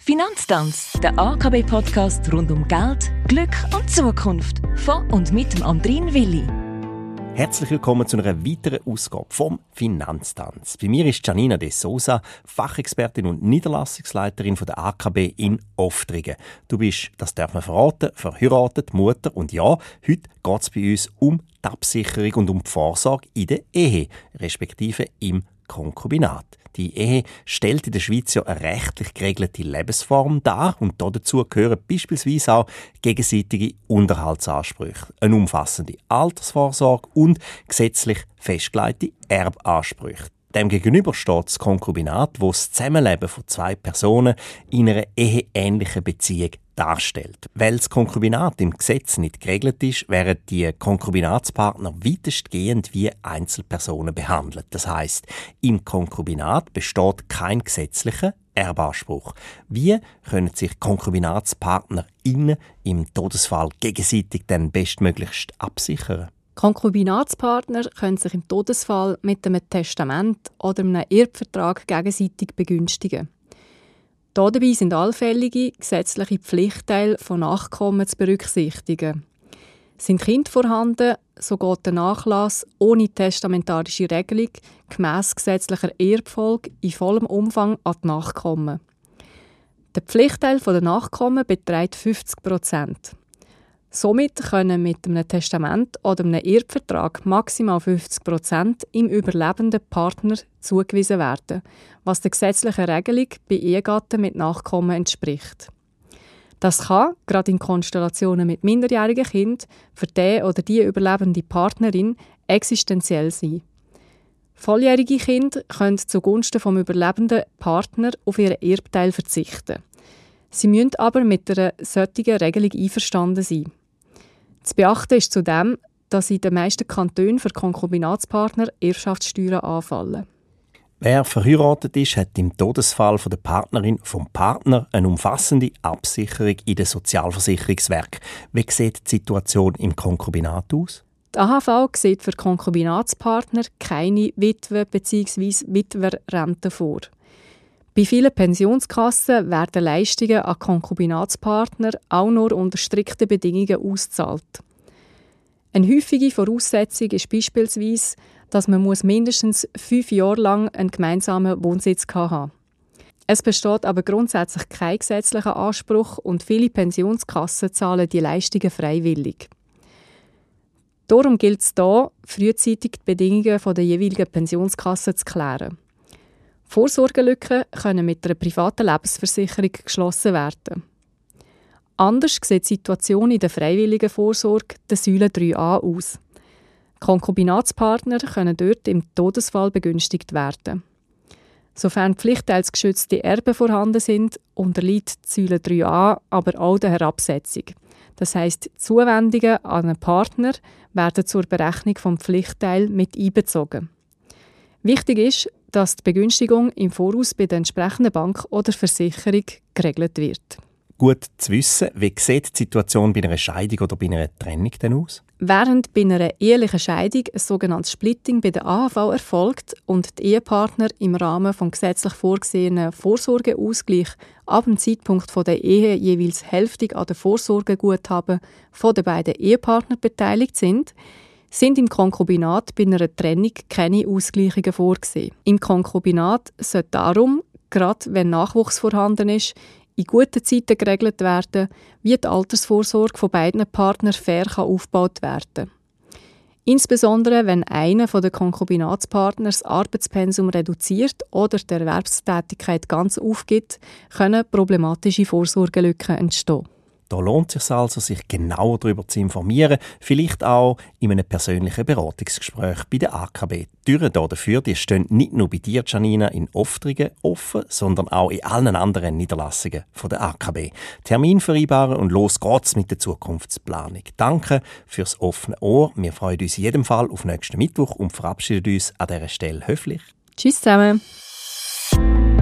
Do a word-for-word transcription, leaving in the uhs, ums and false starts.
Finanztanz, der A K B-Podcast rund um Geld, Glück und Zukunft. Von und mit dem Andrin Willi. Herzlich willkommen zu einer weiteren Ausgabe vom Finanztanz. Bei mir ist Giannina De Souza, Fachexpertin und Niederlassungsleiterin von der A K B in Oftrigen. Du bist, das darf man verraten, verheiratet, Mutter und ja, heute geht es bei uns um die Absicherung und um die Vorsorge in der Ehe, respektive im Konkubinat. Die Ehe stellt in der Schweiz ja eine rechtlich geregelte Lebensform dar und dazu gehören beispielsweise auch gegenseitige Unterhaltsansprüche, eine umfassende Altersvorsorge und gesetzlich festgelegte Erbansprüche. Demgegenüber steht das Konkubinat, wo das Zusammenleben von zwei Personen in einer eheähnlichen Beziehung darstellt. Weil das Konkubinat im Gesetz nicht geregelt ist, werden die Konkubinatspartner weitestgehend wie Einzelpersonen behandelt. Das heisst, im Konkubinat besteht kein gesetzlicher Erbanspruch. Wie können sich KonkubinatspartnerInnen im Todesfall gegenseitig dann bestmöglichst absichern? Konkubinatspartner können sich im Todesfall mit einem Testament oder einem Erbvertrag gegenseitig begünstigen. Dabei sind allfällige gesetzliche Pflichtteile von Nachkommen zu berücksichtigen. Sind Kinder vorhanden, so geht der Nachlass ohne testamentarische Regelung gemäss gesetzlicher Erbfolge in vollem Umfang an die Nachkommen. Der Pflichtteil der Nachkommen beträgt fünfzig Prozent. Somit können mit einem Testament oder einem Erbvertrag maximal fünfzig Prozent im überlebenden Partner zugewiesen werden, was der gesetzlichen Regelung bei Ehegatten mit Nachkommen entspricht. Das kann, gerade in Konstellationen mit minderjährigen Kindern, für den oder die überlebende Partnerin existenziell sein. Volljährige Kinder können zugunsten des überlebenden Partner auf ihren Erbteil verzichten. Sie müssen aber mit einer solchen Regelung einverstanden sein. Zu beachten ist zudem, dass in den meisten Kantonen für Konkubinatspartner Erbschaftssteuern anfallen. Wer verheiratet ist, hat im Todesfall von der Partnerin vom Partner eine umfassende Absicherung in den Sozialversicherungswerk. Wie sieht die Situation im Konkubinat aus? Die A H V sieht für Konkubinatspartner keine Witwe- bzw. Witwerrente vor. Bei vielen Pensionskassen werden Leistungen an Konkubinatspartner auch nur unter strikten Bedingungen ausgezahlt. Eine häufige Voraussetzung ist beispielsweise, dass man mindestens fünf Jahre lang einen gemeinsamen Wohnsitz haben muss. Es besteht aber grundsätzlich kein gesetzlicher Anspruch und viele Pensionskassen zahlen die Leistungen freiwillig. Darum gilt es hier, frühzeitig die Bedingungen der jeweiligen Pensionskasse zu klären. Vorsorgelücken können mit einer privaten Lebensversicherung geschlossen werden. Anders sieht die Situation in der freiwilligen Vorsorge der Säule drei a aus. Konkubinatspartner können dort im Todesfall begünstigt werden. Sofern pflichtteilsgeschützte Erben vorhanden sind, unterliegt die Säule drei a aber auch der Herabsetzung. Das heisst, Zuwendungen an einen Partner werden zur Berechnung des Pflichtteils mit einbezogen. Wichtig ist, dass die Begünstigung im Voraus bei der entsprechenden Bank oder Versicherung geregelt wird. Gut zu wissen, wie sieht die Situation bei einer Scheidung oder bei einer Trennung denn aus? Während bei einer ehelichen Scheidung ein sogenanntes Splitting bei der A H V erfolgt und die Ehepartner im Rahmen des gesetzlich vorgesehenen Vorsorgeausgleich ab dem Zeitpunkt der Ehe jeweils hälftig an den Vorsorgeguthaben der beiden Ehepartner beteiligt sind, sind im Konkubinat bei einer Trennung keine Ausgleichungen vorgesehen. Im Konkubinat sollte darum, gerade wenn Nachwuchs vorhanden ist, in guten Zeiten geregelt werden, wie die Altersvorsorge von beiden Partnern fair aufgebaut werden kann. Insbesondere wenn einer der Konkubinatspartner das Arbeitspensum reduziert oder die Erwerbstätigkeit ganz aufgibt, können problematische Vorsorgelücken entstehen. Da lohnt es sich also, sich genauer darüber zu informieren, vielleicht auch in einem persönlichen Beratungsgespräch bei der A K B. Die Türen dafür die stehen nicht nur bei dir, Giannina, in Oftrigen offen, sondern auch in allen anderen Niederlassungen von der A K B. Termin vereinbaren und los geht's mit der Zukunftsplanung. Danke fürs offene Ohr. Wir freuen uns in jedem Fall auf nächsten Mittwoch und verabschieden uns an dieser Stelle höflich. Tschüss zusammen.